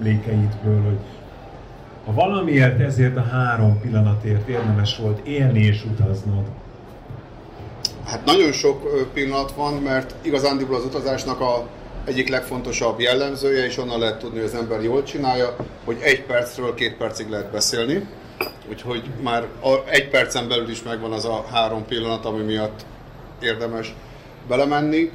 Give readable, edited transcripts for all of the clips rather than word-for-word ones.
emlékeidből, hogy ha valamiért ezért a 3 pillanatért érdemes volt élni és utaznod? Hát nagyon sok pillanat van, mert igazándiból az utazásnak egyik legfontosabb jellemzője, és onnan lehet tudni, hogy az ember jól csinálja, hogy 1 percről 2 percig lehet beszélni. Úgyhogy már 1 percen belül is megvan az a 3 pillanat, ami miatt érdemes belemenni.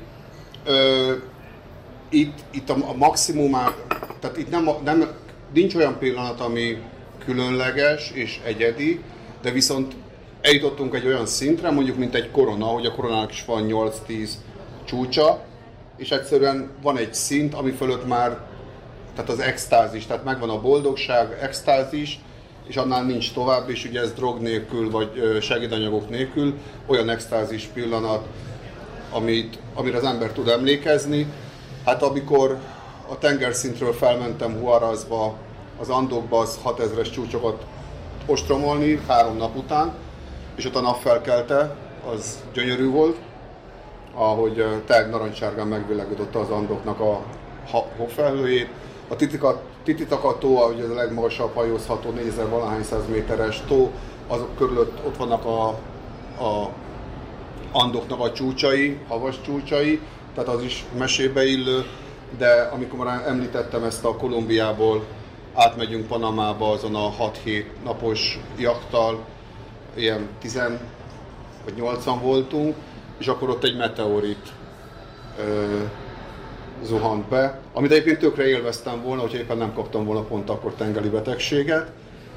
Itt a maximum, tehát itt nincs olyan pillanat, ami különleges és egyedi, de viszont eljutottunk egy olyan szintre, mondjuk mint egy korona, hogy a koronának is van 8-10 csúcsa, és egyszerűen van egy szint, ami fölött már, tehát az extázis, tehát megvan a boldogság, extázis, és annál nincs tovább, és ugye ez drog nélkül, vagy segédanyagok nélkül olyan extázis pillanat, amire az ember tud emlékezni. Hát amikor a tengerszintről felmentem Huarazba, az Andokba, az 6000-es csúcsokat ostromolni 3 nap után, és ott a nap felkelte, az gyönyörű volt, ahogy tényleg narancsárgán megvilágította az Andoknak a hófelhőjét. A Titicaca tó, ahogy ez a legmagasabb hajózható 4000 valahány száz méteres tó, azok körülött ott vannak a Andoknak a csúcsai, havas csúcsai, tehát az is mesébe illő, de amikor már említettem ezt a Kolumbiából átmegyünk Panamába azon a 6-7 napos jachttal, ilyen 10 vagy 8-an voltunk, és akkor ott egy meteorit zuhant be, amit egyébként tökre élveztem volna, hogyha éppen nem kaptam volna pont akkor tengeri betegséget.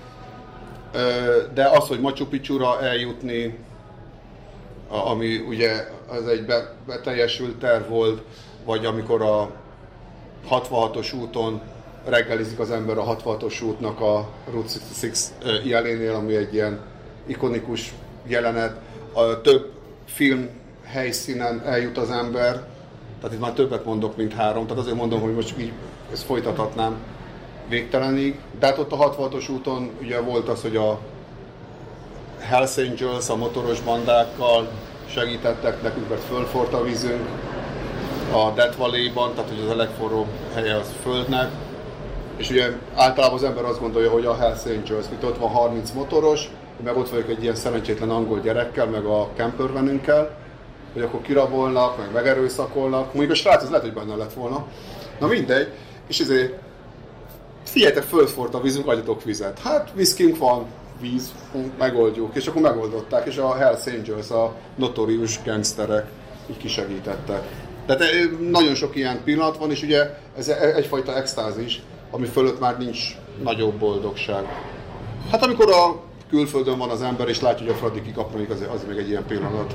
De az, hogy Machu Picchura eljutni, ami ugye az egy beteljesült terv volt, vagy amikor a 66-os úton reggelizik az ember a 66-os útnak a Route 66 jelénél, ami egy ilyen ikonikus jelenet. A több film helyszínen eljut az ember, tehát itt már többet mondok, mint 3, tehát azért mondom, hogy most így ezt folytathatnám végtelenig. De hát ott a 66-os úton ugye volt az, hogy a Hells Angels, a motoros bandákkal segítettek nekünk, mert fölforrt a vízünk a Death Valley-ban, tehát hogy az a legforróbb helye az Földnek. És ugye általában az ember azt gondolja, hogy a Hells Angels, mint ott van 30 motoros, meg ott vagyok egy ilyen szerencsétlen angol gyerekkel, meg a campervanünkkel, hogy akkor kirabolnak, meg megerőszakolnak. Mondjuk a srác az lehet, hogy benne lett volna. Na mindegy, és ezért figyeljetek, fölfort a vízünk, adjatok vizet. Hát viszkink van, víz, megoldjuk, és akkor megoldották, és a Hells Angels, a notorious gangsterek így kisegítettek. Tehát nagyon sok ilyen pillanat van, és ugye ez egyfajta extázis, ami fölött már nincs nagyobb boldogság. Hát amikor a külföldön van az ember, és látja, hogy a Fradi kikapnak, az még egy ilyen pillanat.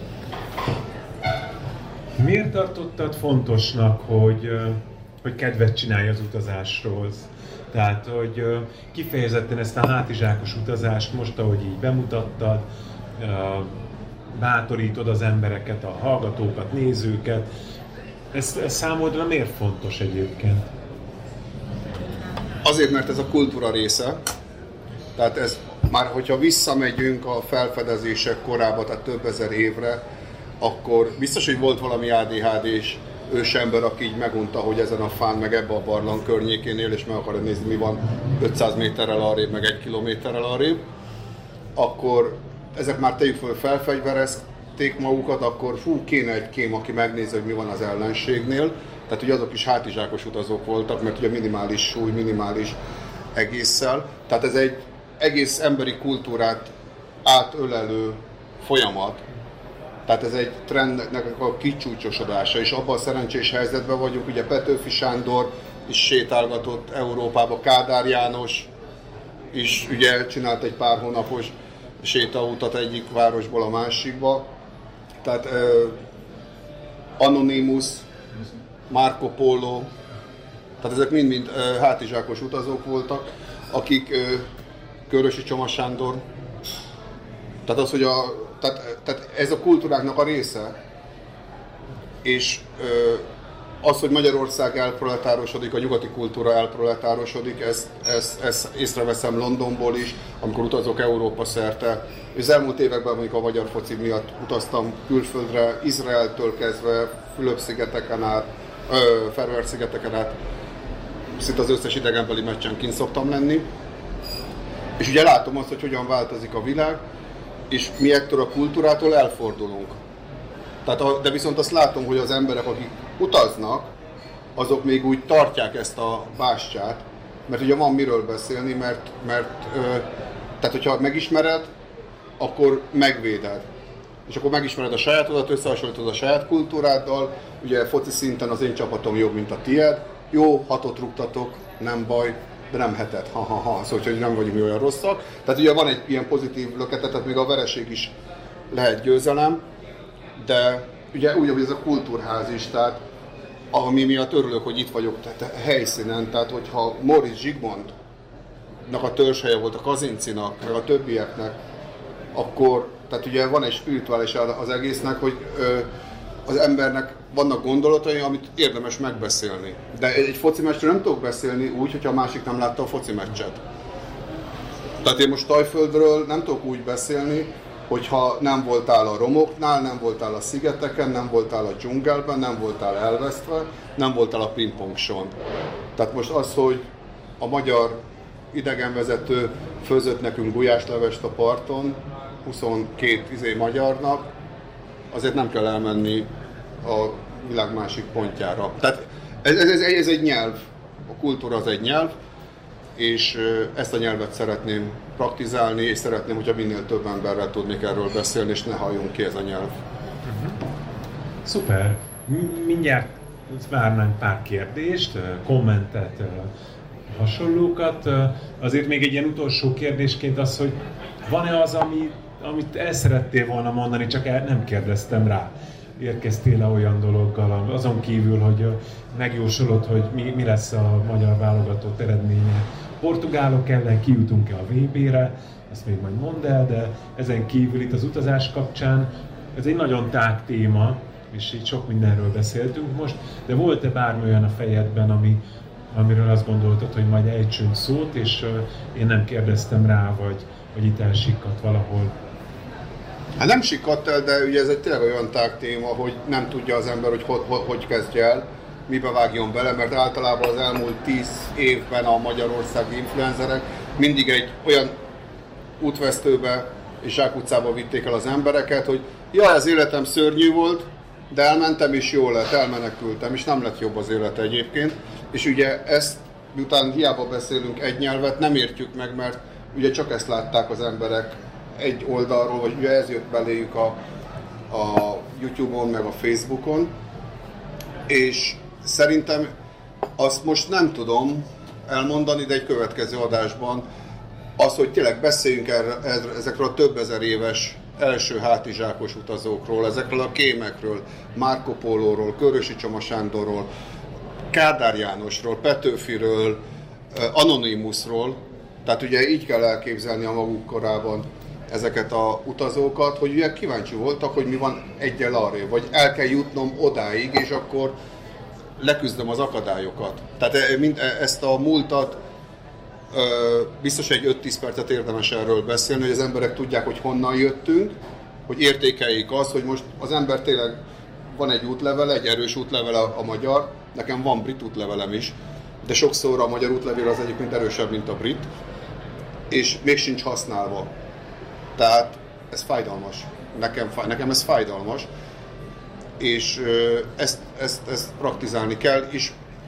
Miért tartottad fontosnak, hogy kedvet csinálj az utazásról? Tehát, hogy kifejezetten ezt a hátizsákos utazást most, ahogy így bemutattad, bátorítod az embereket, a hallgatókat, nézőket. Ez számodra miért fontos egyébként? Azért, mert ez a kultúra része. Tehát ez már, hogyha visszamegyünk a felfedezések korába, tehát több ezer évre, akkor biztos, hogy volt valami ADHD-s ősember, aki így megunta, hogy ezen a fán, meg ebbe a barlang környékén él, és meg akarja nézni, mi van 500 méterrel arrébb, meg 1 kilométerrel arrébb, akkor ezek már tegyük föl, felfegyverezték magukat, akkor kéne egy kém, aki megnézi, hogy mi van az ellenségnél. Tehát ugye azok is hátizsákos utazók voltak, mert ugye minimális súly, minimális egésszel. Tehát ez egy egész emberi kultúrát átölelő folyamat. Tehát ez egy trendnek a kicsúcsosodása, és abban a szerencsés helyzetben vagyunk, ugye Petőfi Sándor is sétálgatott Európába, Kádár János is ugye csinált egy pár hónapos sétautat egyik városból a másikba. Tehát Anonymous, Marco Polo, tehát ezek mind-mind hátizsákos utazók voltak, akik Körösi Csoma Sándor, tehát az, hogy tehát ez a kultúráknak a része, és az, hogy Magyarország elproletárosodik, a nyugati kultúra elproletárosodik, ezt észreveszem Londonból is, amikor utazok Európa szerte. Az elmúlt években, mondjuk a magyar foci miatt utaztam külföldre, Izraeltől kezdve, Fülöp-szigeteken át, Feröer-szigeteken át, szinte az összes idegenbeli meccsen kint szoktam lenni. És ugye látom azt, hogy hogyan változik a világ, és mi ettől a kultúrától elfordulunk. Tehát, de viszont azt látom, hogy az emberek, akik utaznak, azok még úgy tartják ezt a bástyát, mert ugye van miről beszélni, tehát hogyha megismered, akkor megvéded. És akkor megismered a sajátodat, összehasonlítod a saját kultúráddal, ugye foci szinten az én csapatom jobb, mint a tied, jó, 6-ot rúgtatok, nem baj, de nem 7-et, szóval hogy nem vagyunk olyan rosszak. Tehát ugye van egy ilyen pozitív löketet, tehát még a vereség is lehet győzelem, de ugye úgy, hogy ez a kultúrház is, tehát ami miatt örülök, hogy itt vagyok tehát helyszínen, tehát hogyha Móricz Zsigmondnak a törzshelye volt a Kazincinak, meg a többieknek, akkor, tehát ugye van egy spirituális az egésznek, hogy az embernek vannak gondolatai, amit érdemes megbeszélni. De egy foci meccsről nem tudok beszélni úgy, hogyha a másik nem látta a foci meccset. Tehát én most Tajföldről nem tudok úgy beszélni, hogyha nem voltál a romoknál, nem voltál a szigeteken, nem voltál a dzsungelben, nem voltál elvesztve, nem voltál a pingpongson. Tehát most az, hogy a magyar idegenvezető főzött nekünk gulyáslevest a parton, 22 magyarnak, azért nem kell elmenni a világ másik pontjára. Tehát ez egy nyelv, a kultúra az egy nyelv, és ezt a nyelvet szeretném praktizálni, és szeretném, hogyha minél több emberrel tudnék erről beszélni, és ne halljunk ki ez a nyelv. Szuper! Mindjárt várnánk pár kérdést, kommentet, hasonlókat. Azért még egy ilyen utolsó kérdésként az, hogy van-e az, amit el szerettél volna mondani, csak nem kérdeztem rá. Érkeztél-e olyan dologgal, azon kívül, hogy megjósolod, hogy mi lesz a magyar válogatott eredménye. Portugálok ellen kijutunk-e a VB-re, ezt még majd mondd el, de ezen kívül itt az utazás kapcsán ez egy nagyon tág téma, és így sok mindenről beszéltünk most, de volt-e bármi olyan a fejedben, amiről azt gondoltad, hogy majd ejtsünk szót, és én nem kérdeztem rá, vagy itt elsikkadt valahol? Hát nem sikkadt el, de ugye ez egy tényleg olyan tág téma, hogy nem tudja az ember, hogy kezdje el, mibe vágjon bele, mert általában az elmúlt 10 évben a magyarországi influencerek mindig egy olyan útvesztőbe és zsákutcába vitték el az embereket, hogy jaj, az életem szörnyű volt, de elmentem és jól lett, elmenekültem, és nem lett jobb az élet egyébként. És ugye ezt, miután hiába beszélünk egy nyelvet, nem értjük meg, mert ugye csak ezt látták az emberek egy oldalról, vagy ugye ez jött beléjük a YouTube-on, meg a Facebookon, és szerintem azt most nem tudom elmondani, de egy következő adásban az, hogy tényleg beszéljünk ezekről a több ezer éves első hátizsákos utazókról, ezekről a kémekről, Marco Pólóról, Körösi Csoma Sándorról, Kádár Jánosról, Petőfiről, Anonymusról, tehát ugye így kell elképzelni a maguk korában ezeket a utazókat, hogy ugye kíváncsi voltak, hogy mi van egyel arrébb, vagy el kell jutnom odáig, és akkor leküzdöm az akadályokat. Tehát ezt a múltat biztos egy 5-10 percet érdemes erről beszélni, hogy az emberek tudják, hogy honnan jöttünk, hogy értékeljék azt, hogy most az ember tényleg van egy útlevele, egy erős útlevele a magyar, nekem van brit útlevelem is, de sokszor a magyar útlevél az egyébként erősebb, mint a brit, és még sincs használva. Tehát ez fájdalmas. Nekem ez fájdalmas, és ezt praktizálni kell, és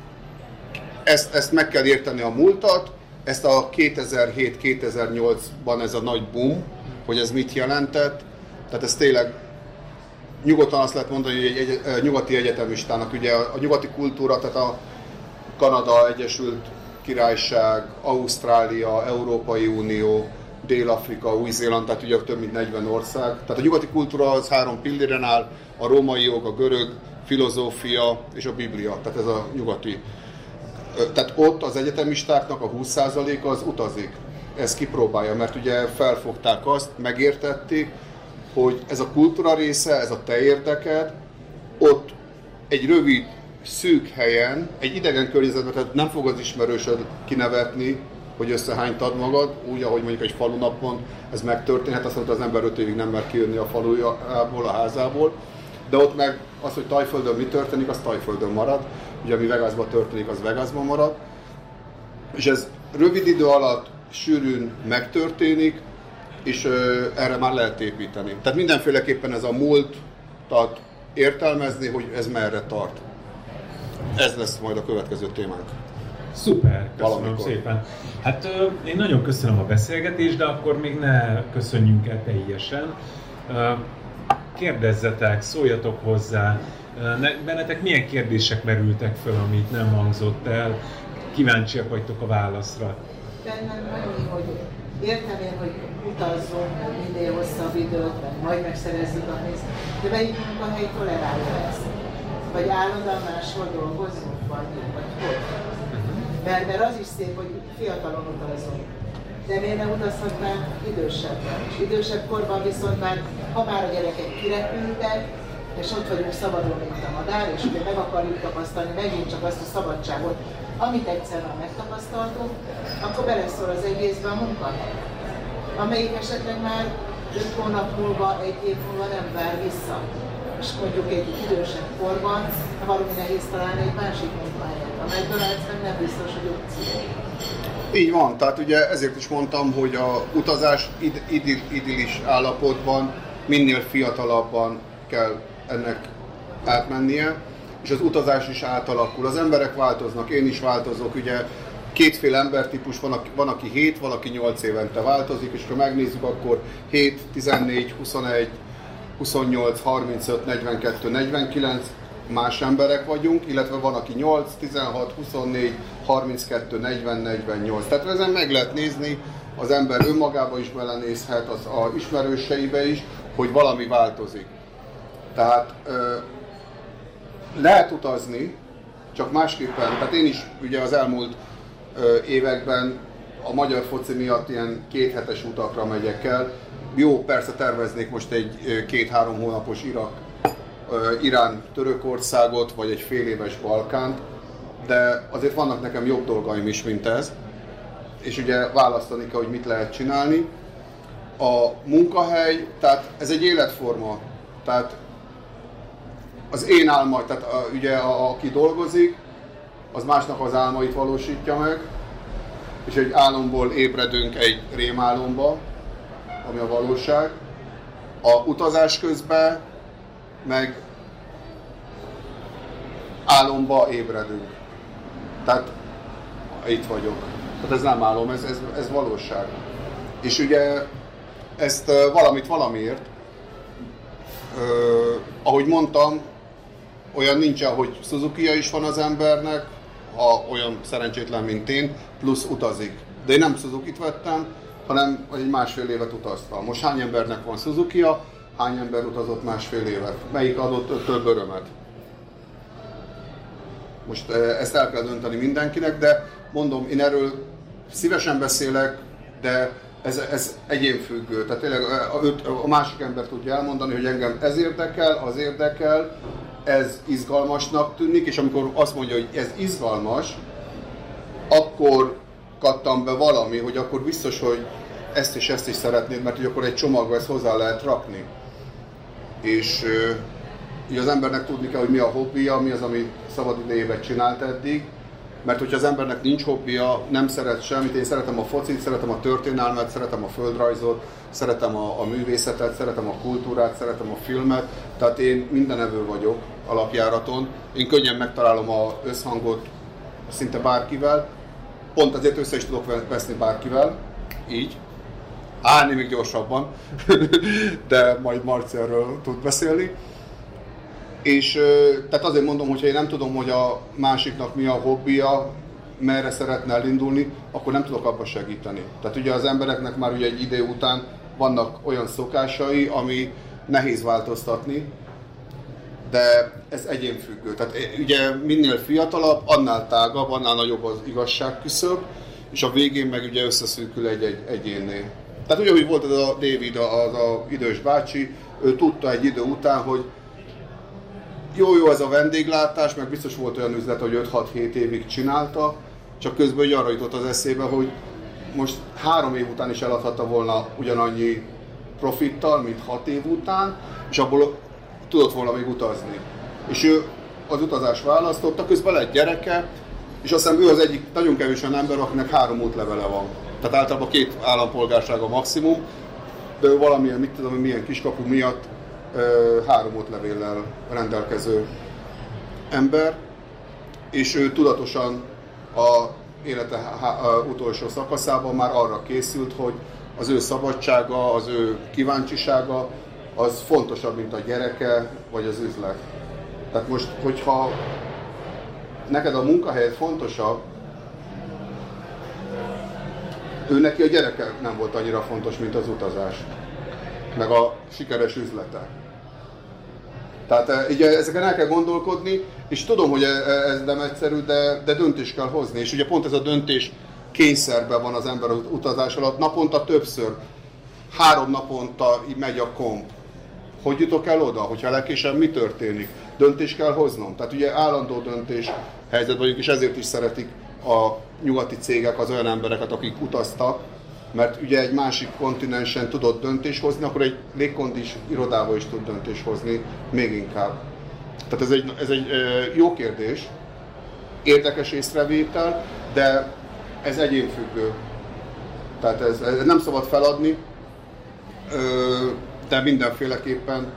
ezt meg kell érteni a múltat, ezt a 2007-2008-ban ez a nagy boom, hogy ez mit jelentett, tehát ez tényleg nyugodtan azt lehet mondani, hogy egy nyugati egyetemistának, ugye a nyugati kultúra, tehát a Kanada, Egyesült Királyság, Ausztrália, Európai Unió, Dél-Afrika, Új-Zéland, tehát ugye több mint 40 ország. Tehát a nyugati kultúra az 3 pilléren áll, a római jog, a görög filozófia és a Biblia, tehát ez a nyugati. Tehát ott az egyetemistáknak a 20%-a az utazik. Ezt kipróbálja, mert ugye felfogták azt, megértették, hogy ez a kultúra része, ez a te érdeked, ott egy rövid, szűk helyen, egy idegen környezetben, tehát nem fog az ismerősöd kinevetni, hogy összehánytad magad, úgy, ahogy mondjuk egy falunapon ez megtörténhet, azt mondta, az ember 5 évig nem mer kijönni a falujából, a házából, de ott meg az, hogy Tajföldön mi történik, az Tajföldön marad, ugye ami Vegasban történik, az Vegasban marad, És ez rövid idő alatt sűrűn megtörténik, és erre már lehet építeni. Tehát mindenféleképpen ez a múltat értelmezni, hogy ez merre tart. Ez lesz majd a következő témánk. Szuper, köszönöm Valamikor. szépen. Hát én nagyon köszönöm a beszélgetést, de akkor még ne köszönjünk el teljesen. Kérdezzetek, szóljatok hozzá. Bennetek milyen kérdések merültek föl, amit nem hangzott el? Kíváncsiak vagytok a válaszra. Bennem annyi, hogy értem én, hogy utazzunk minél hosszabb időt, meg majd megszerezzük a pénzt, de melyik munkahely tolerálja ezt? Vagy állandóan máshol dolgozzunk, vagy hogy? Mert az is szép, hogy fiatalon utazunk. De miért nem utazhatnánk idősebben? És idősebb korban viszont már, ha már a gyerekek kirepültek, és ott vagyunk szabadon, mint a madár, és ugye meg akarjuk tapasztalni megint csak azt a szabadságot, amit egyszer már megtapasztaltunk, akkor beleszól az egészbe a munkahely, amelyik esetleg már 5 hónap múlva, 1 év múlva nem vár vissza. És mondjuk egy idősebb korban valami nehéz találni egy másik munkahelyet. A McDonald's meg nem biztos, hogy opció. Így van, tehát ugye ezért is mondtam, hogy a utazás idillis állapotban minél fiatalabban kell ennek átmennie, és az utazás is átalakul. Az emberek változnak, én is változok, ugye kétféle embertípus van, aki 7, valaki 8 évente változik, és ha megnézzük, akkor 7, 14, 21, 28, 35, 42, 49 más emberek vagyunk, illetve van, aki 8, 16, 24, 32, 40, 48. Tehát ezen meg lehet nézni, az ember önmagába is belenézhet, az ismerőseibe is, hogy valami változik. Tehát lehet utazni, csak másképpen. Tehát én is ugye az elmúlt években a magyar foci miatt ilyen 2 hetes utakra megyek el. Jó, persze terveznék most egy 2-3 hónapos Irán-Törökországot, vagy egy fél éves Balkánt, de azért vannak nekem jobb dolgaim is, mint ez. És ugye választani kell, hogy mit lehet csinálni. A munkahely, tehát ez egy életforma. Tehát az én álma, tehát ugye aki dolgozik, az másnak az álmait valósítja meg, és egy álomból ébredünk egy rémálomba, ami a valóság. A utazás közben meg álomba ébredünk. Tehát itt vagyok. Tehát ez nem álom, ez valóság. És ugye ezt valamit valamiért, ahogy mondtam, olyan nincsen, hogy Suzuki-ja is van az embernek, ha olyan szerencsétlen, mint én, plusz utazik. De én nem Suzuki-t vettem, hanem egy másfél évet utaztam. Most hány embernek van Suzuki-ja, hány ember utazott másfél évet? Melyik adott több örömet? Most ezt el kell dönteni mindenkinek, de mondom, én erről szívesen beszélek, de ez egyénfüggő. Tehát tényleg a másik ember tudja elmondani, hogy engem ez érdekel, az érdekel, ez izgalmasnak tűnik, és amikor azt mondja, hogy ez izgalmas, akkor kattam be valami, hogy akkor biztos, hogy ezt és ezt is szeretnéd, mert hogy akkor egy csomagba ezt hozzá lehet rakni. És így az embernek tudni kell, hogy mi a hobbija, mi az, ami szabad idejében csinált eddig, mert hogyha az embernek nincs hobbija, nem szeret semmit, én szeretem a focit, szeretem a történelmet, szeretem a földrajzot, szeretem a művészetet, szeretem a kultúrát, szeretem a filmet, tehát én mindenevő vagyok alapjáraton. Én könnyen megtalálom az összhangot szinte bárkivel, pont azért össze is tudok veszni bárkivel, így. Állni még gyorsabban, de majd Marci erről tud beszélni. És tehát azért mondom, hogy ha én nem tudom, hogy a másiknak mi a hobbija, merre szeretne elindulni, akkor nem tudok abba segíteni. Tehát ugye az embereknek már ugye egy idő után vannak olyan szokásai, ami nehéz változtatni, de ez egyénfüggő. Tehát ugye minél fiatalabb, annál tágabb, annál nagyobb az igazságküszöb, és a végén meg ugye összeszűkül egy egyénné. Tehát ugye, hogy volt az a David, az a idős bácsi, ő tudta egy idő után, hogy jó ez a vendéglátás, meg biztos volt olyan üzlet, hogy 5-6-7 évig csinálta, csak közben arra jutott az eszébe, hogy most 3 év után is eladhatta volna ugyanannyi profittal, mint 6 év után, és abból tudott volna még utazni. És ő az utazás választotta, közben lett gyereke, és azt hiszem ő az egyik nagyon kevés olyan ember, akinek 3 útlevele van. Tehát általában 2 állampolgársága maximum, de ő valamilyen, mit tudom, milyen kiskapu miatt 3 útlevéllel rendelkező ember, és ő tudatosan a élete utolsó szakaszában már arra készült, hogy az ő szabadsága, az ő kíváncsisága, az fontosabb, mint a gyereke, vagy az üzlet. Tehát most, hogyha neked a munkahelyed fontosabb, ő neki a gyereke nem volt annyira fontos, mint az utazás, meg a sikeres üzlete. Tehát ugye ezeken el kell gondolkodni, és tudom, hogy ez nem egyszerű, de döntést kell hozni. És ugye pont ez a döntés kényszerben van az ember az utazás alatt. Naponta többször, 3 naponta megy a komp. Hogy jutok el oda? Hogyha legkésőbb mi történik? Döntést kell hoznom. Tehát ugye állandó döntés helyzet vagyunk, és ezért is szeretik a nyugati cégek az olyan embereket, akik utaztak, mert ugye egy másik kontinensen tudod döntést hozni, akkor egy légkondis irodában is tud döntést hozni, még inkább. Tehát ez egy jó kérdés, érdekes észrevétel, de ez egyénfüggő. Tehát ez nem szabad feladni, de mindenféleképpen.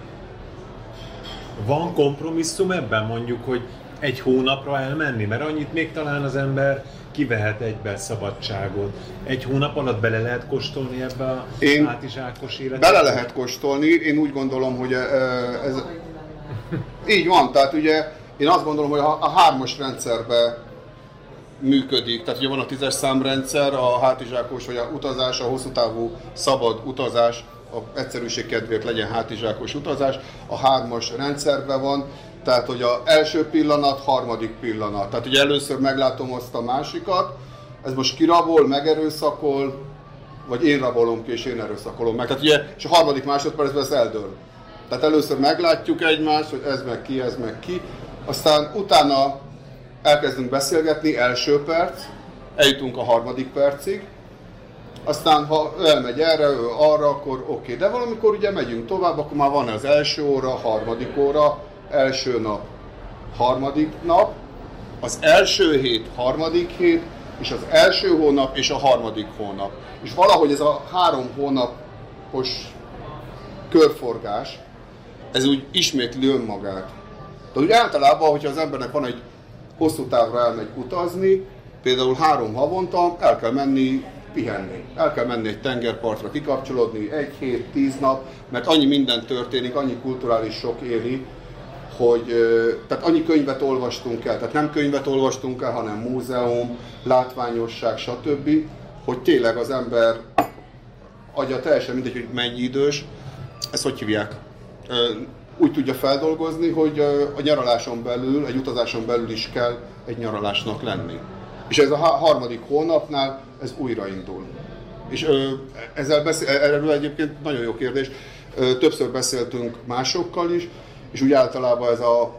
Van kompromisszum ebben, mondjuk, hogy 1 hónapra elmenni? Mert annyit még talán az ember kivehet egybe szabadságot. 1 hónap alatt bele lehet kóstolni ebbe a hátizsákos életbe? Bele lehet kóstolni, én úgy gondolom, hogy ez... Így van, tehát ugye én azt gondolom, hogy a 3-as rendszerben működik, tehát ugye van a 10-es számrendszer, a hátizsákos vagy a utazás, a hosszú távú szabad utazás, a egyszerűség kedvéért legyen hátizsákos utazás, a 3-as rendszerben van, tehát hogy az első pillanat, 3. pillanat. Tehát ugye először meglátom azt a másikat, ez most kirabol, megerőszakol, vagy én rabolom ki és én erőszakolom meg. Tehát ugye, és a 3. másodpercben ez eldől. Tehát először meglátjuk egymást, hogy ez meg ki, aztán utána elkezdünk beszélgetni, első perc, eljutunk a 3. percig, aztán ha ő elmegy erre, ő arra, akkor oké. De valamikor ugye megyünk tovább, akkor már van az első óra, 3. óra, első nap, 3. nap, az első hét, 3. hét, és az első hónap és a 3. hónap. És valahogy ez a 3 hónapos körforgás, ez úgy ismétli önmagát. Tehát úgy általában, hogyha az embernek van egy hosszú távra elmegy utazni, például 3 havonta el kell menni pihenni. El kell menni egy tengerpartra, kikapcsolódni 1 hét, 10 nap, mert annyi minden történik, annyi kulturális sok éli, hogy tehát annyi könyvet olvastunk el, tehát nem könyvet olvastunk el, hanem múzeum, látványosság, stb., hogy tényleg az ember agya teljesen mindegy, hogy mennyi idős, ezt hogy hívják? Úgy tudja feldolgozni, hogy a nyaraláson belül, egy utazáson belül is kell egy nyaralásnak lenni. És ez a 3. hónapnál ez újraindul. És erről egyébként nagyon jó kérdés, többször beszéltünk másokkal is, és úgy általában ez a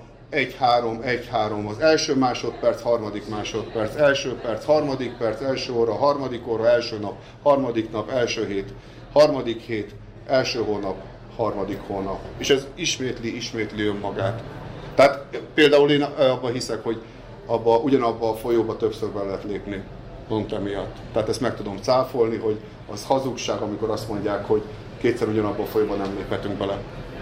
1-3, az első másodperc, 3. másodperc, első perc, 3. perc, első óra, 3. óra, első nap, 3. nap, első hét, 3. hét, első hónap, 3. hónap. És ez ismétli önmagát. Tehát például én abban hiszek, hogy ugyanabba a folyóba többször be lehet lépni, pont emiatt. Tehát ezt meg tudom cáfolni, hogy az hazugság, amikor azt mondják, hogy kétszer ugyanabba a folyóba nem léphetünk bele.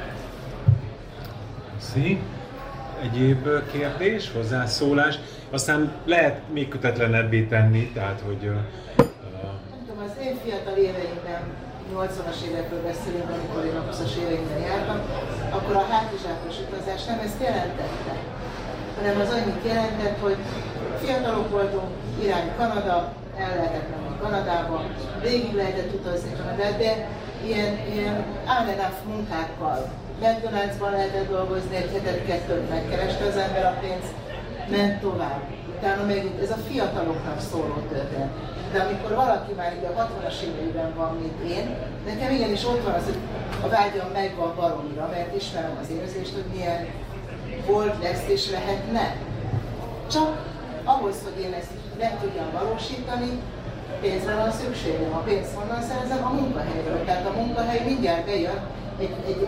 Egyéb kérdés, hozzászólás? Aztán lehet még kötetlenebbé tenni, tehát hogy... Nem tudom, az én fiatal éveimben, 80-as évekről beszélünk, amikor én a 20-as éveimben jártam, akkor a hátizsákos utazás nem ezt jelentette, hanem az annyit jelentett, hogy fiatalok voltunk, irány Kanada, el lehetett menni Kanadába, végig lehetett utazni Kanadát, de ilyen on-and-off munkákkal. McDonald'sban lehetett dolgozni, egy hetet, 2-t megkereste az ember a pénzt, ment tovább. Utána megint ez a fiataloknak szóló történet. De amikor valaki már így a 60-as éveiben van, mint én, nekem igenis ott van az, hogy a vágyam megvan baromira, mert ismerem az érzést, hogy milyen volt, lesz és lehetne. Csak ahhoz, hogy én ezt meg tudjam valósítani, pénzre van szükségem. A pénzt honnan szerzem? A munkahelyről. Tehát a munkahely mindjárt bejön egy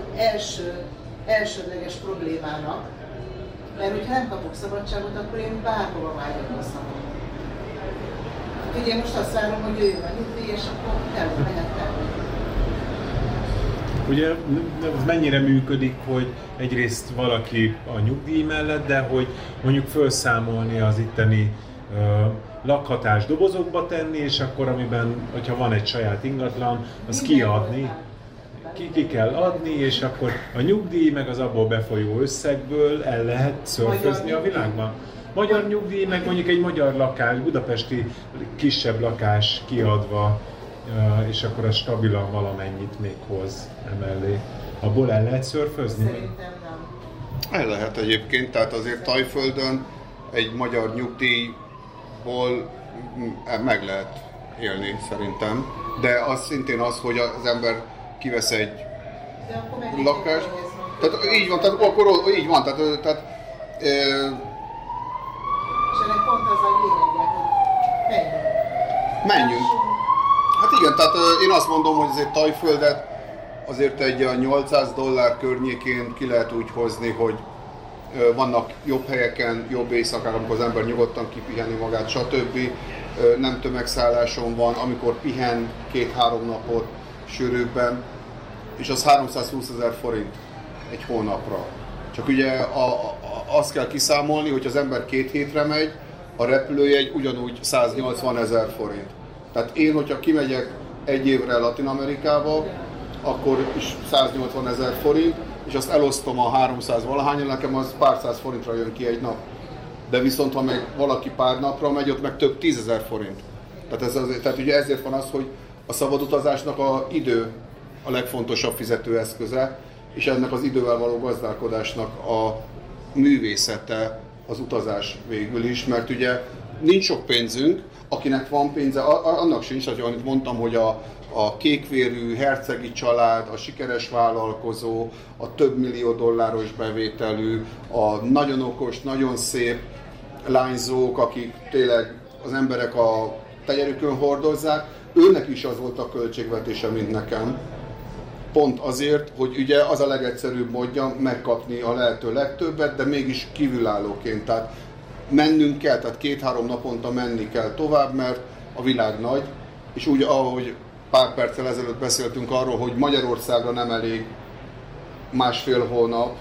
elsődleges problémának, mert hogyha nem kapok szabadságot, akkor én bárhova vágyatozhatom. Ugye most azt várom, hogy jöjjön a nyugdíj, és akkor lehet tenni. Ugye ez mennyire működik, hogy egyrészt valaki a nyugdíj mellett, de hogy mondjuk felszámolni az itteni lakhatás dobozokba tenni, és akkor amiben, hogyha van egy saját ingatlan, az kiadni. Ki kell adni, és akkor a nyugdíj meg az abból befolyó összegből el lehet szörfözni a világban. Magyar nyugdíj, meg mondjuk egy magyar lakás, budapesti kisebb lakás kiadva, és akkor az stabilan valamennyit még hoz emellé. Abból el lehet szörfözni? Szerintem nem. El lehet egyébként, tehát azért Tajföldön egy magyar nyugdíjból meg lehet élni szerintem. De az szintén az, hogy az ember kivesz egy lakást. Tehát így van, tehát akkor így van, tehát és ennek pont az a lényege, hogy menjünk. Hát igen, tehát én azt mondom, hogy azért Tajföldet azért egy $800 környékén ki lehet úgy hozni, hogy vannak jobb helyeken, jobb éjszakák, amikor az ember nyugodtan kipiheni magát, stb. Nem tömegszálláson van, amikor pihen 2-3 napot sűrűbben, és az 320 000 forint egy hónapra. Csak ugye azt kell kiszámolni, hogy az ember 2 hétre megy, a repülőjegy ugyanúgy 180 000 forint. Tehát én, hogyha kimegyek 1 évre Latin Amerikába, akkor is 180 000 forint, és azt elosztom a 300 valahányan, nekem az pár száz forintra jön ki egy nap. De viszont ha meg valaki pár napra megy, ott meg több 10 000 forint. Tehát ugye ezért van az, hogy a szabadutazásnak a idő a legfontosabb fizetőeszköze, és ennek az idővel való gazdálkodásnak a művészete az utazás végül is, mert ugye nincs sok pénzünk, akinek van pénze, annak sincs, hogy amit mondtam, hogy a kékvérű hercegi család, a sikeres vállalkozó, a több millió dolláros bevételű, a nagyon okos, nagyon szép lányzók, akik tényleg az emberek a tenyerükön hordozzák, őnek is az volt a költségvetése, mint nekem. Pont azért, hogy ugye az a legegyszerűbb módja megkapni a lehető legtöbbet, de mégis kívülállóként. Tehát mennünk kell, tehát 2-3 naponta menni kell tovább, mert a világ nagy, és úgy, ahogy pár perccel ezelőtt beszéltünk arról, hogy Magyarországra nem elég 1,5 hónap,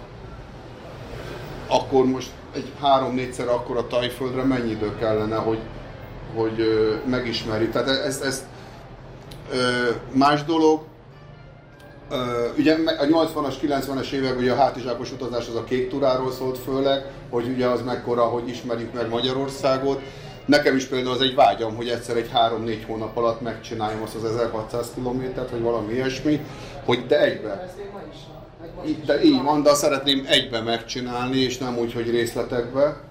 akkor most egy 3-4-szer akkora Tajföldre mennyi idő kellene, hogy megismerjük. Tehát ez más dolog. Ugye a 80-as, 90-es években ugye a hátizsákos utazás az a kék turáról szólt főleg, hogy ugye az mekkora, hogy ismerjük meg Magyarországot. Nekem is például az egy vágyam, hogy egyszer egy 3-4 hónap alatt megcsináljam azt az 1600 kilométert, vagy valami ilyesmi, hogy de egybe. De így van, de szeretném egybe megcsinálni, és nem úgy, hogy részletekbe,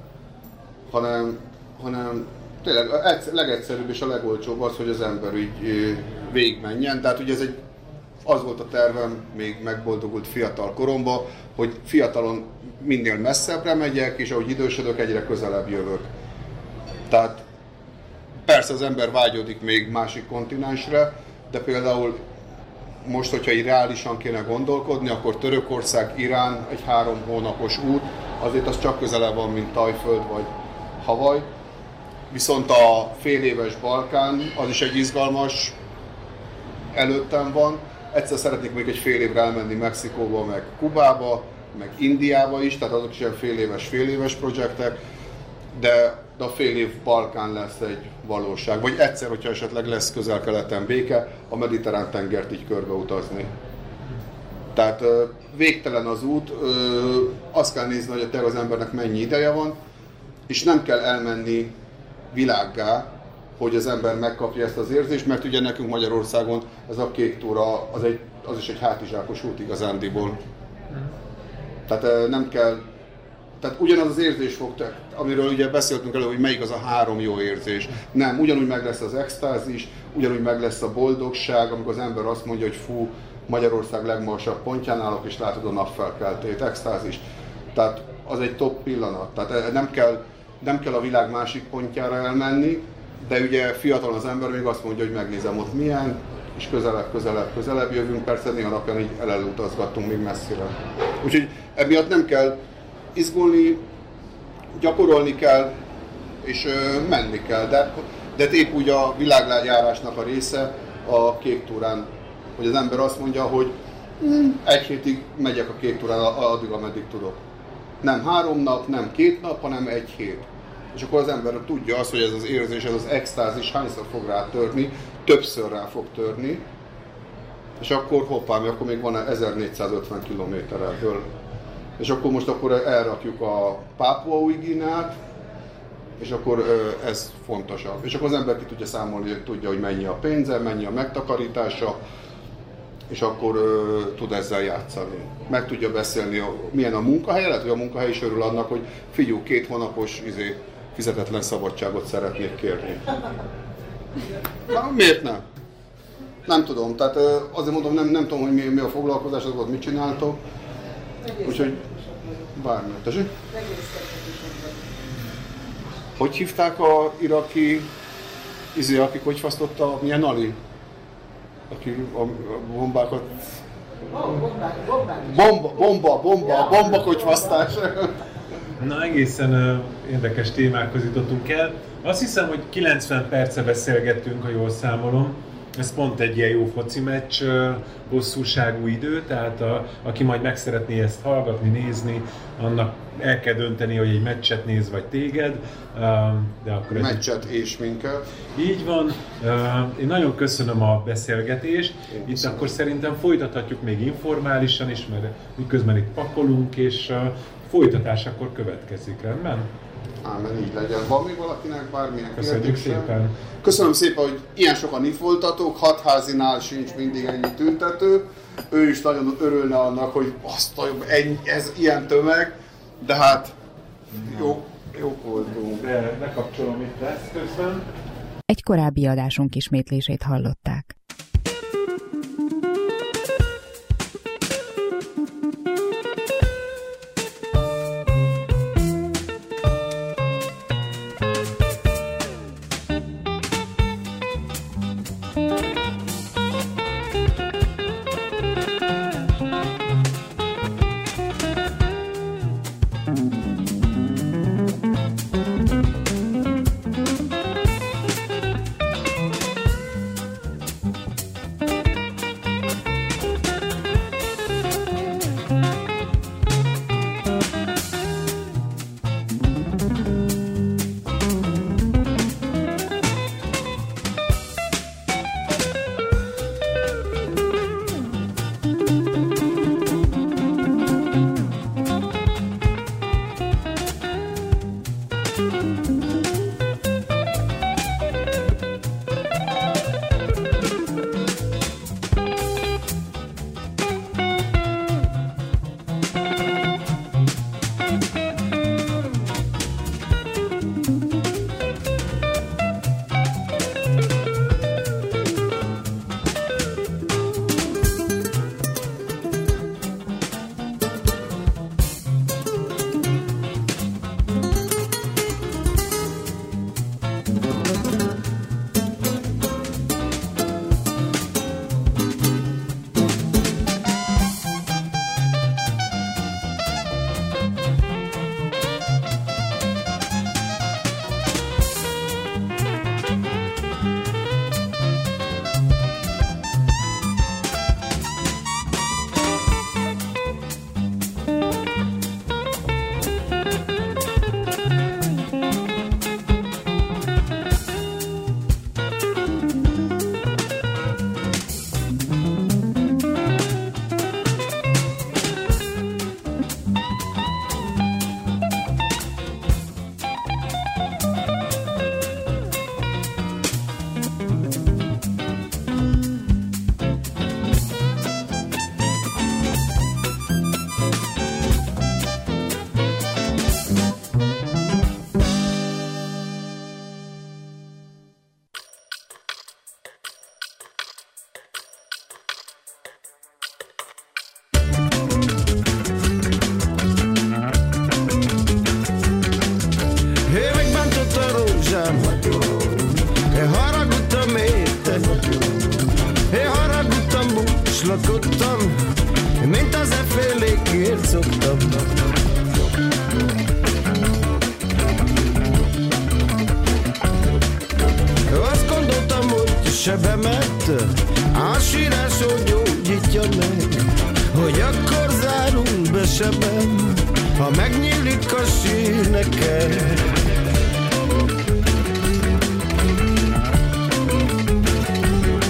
hanem tényleg legegyszerűbb és a legolcsóbb az, hogy az ember így végigmenjen. Tehát ugye az volt a tervem még megboldogult fiatal koromban, hogy fiatalon minél messzebbre megyek, és ahogy idősödök, egyre közelebb jövök. Tehát persze az ember vágyodik még másik kontinensre, de például most, hogyha így reálisan kéne gondolkodni, akkor Törökország, Irán egy 3 hónapos út, azért az csak közelebb van, mint Tajföld vagy Havaj. Viszont a féléves Balkán, az is egy izgalmas előttem van. Egyszer szeretnék még egy fél évre elmenni Mexikóba, meg Kubába, meg Indiába is, tehát azok is ilyen féléves projektek, de a fél év Balkán lesz egy valóság. Vagy egyszer, hogyha esetleg lesz Közel-Keleten béke, a mediterrán tengert így körbeutazni. Tehát végtelen az út, azt kell nézni, hogy tényleg az embernek mennyi ideje van, és nem kell elmenni világgá, hogy az ember megkapja ezt az érzést, mert ugye nekünk Magyarországon ez a kék túra, az is egy hátizsákos út igazándiból. Tehát nem kell, tehát ugyanaz az érzés fog, amiről ugye beszéltünk elő, hogy melyik az a 3 jó érzés. Nem, ugyanúgy meg lesz az extázis, ugyanúgy meg lesz a boldogság, amikor az ember azt mondja, hogy fú, Magyarország legmagasabb pontján állok, és látod a napfelkeltét, extázis. Tehát az egy top pillanat. Tehát nem kell a világ másik pontjára elmenni, de ugye fiatal az ember még azt mondja, hogy megnézem ott milyen, és közelebb jövünk, persze néha napján így elutazgattunk még messzire. Úgyhogy emiatt nem kell izgulni, gyakorolni kell, és menni kell. De De épp úgy a világjárásnak a része a kék túrán, hogy az ember azt mondja, hogy egy hétig megyek a kék túrán addig, ameddig tudok. Nem 3 nap, nem 2 nap, hanem 1 hét. És akkor az ember tudja azt, hogy ez az érzés, ez az extázis hányszor fog rá törni, többször rá fog törni, és akkor hoppá, akkor még van 1450 km ebből. És akkor most elrakjuk a Pápua Új-Guineát, és akkor ez fontosabb. És akkor az ember ki tudja számolni, tudja, hogy mennyi a pénze, mennyi a megtakarítása, és akkor tud ezzel játszani. Meg tudja beszélni, milyen a munkahely, lehet, hogy a munkahely is örül annak, hogy figyelj, 2 hónapos fizetetlen szabadságot szeretnék kérni. Na, miért nem? Nem tudom, tehát azért mondom, nem tudom, hogy mi a foglalkozás, azokat mit csináltok. Úgyhogy bármi. Tessék? Hogy hívták a iraki, akik hogy fasztotta, milyen Ali? Aki a bombákat... Bombakocsvasztás. Na, egészen érdekes témákhoz jutottunk el. Azt hiszem, hogy 90 perce beszélgettünk, ha jól számolom. Ez pont egy ilyen jó foci meccs, hosszúságú idő, tehát aki majd meg szeretné ezt hallgatni, nézni, annak el kell dönteni, hogy egy meccset néz, vagy téged. De akkor meccset és minket. Így van. Én nagyon köszönöm a beszélgetést. Itt akkor szerintem folytathatjuk még informálisan is, mert miközben itt pakolunk, és folytatás akkor következik, rendben? Ámen, így legyen. Van még valakinek bármilyen Köszönjük szépen. Köszönöm szépen, hogy ilyen sokan itt voltatok. Hatházinál sincs mindig ennyi tüntető. Ő is nagyon örülne annak, hogy ez ilyen tömeg, de hát jók voltunk. De bekapcsolom itt ezt közben. Egy korábbi adásunk ismétlését hallották. Lakodtam, mint az effélékért szoktam. sebemet, ásírásod gyógyítja meg, hogy akkor zárunk be sebem, ha megnyílik a sír neked.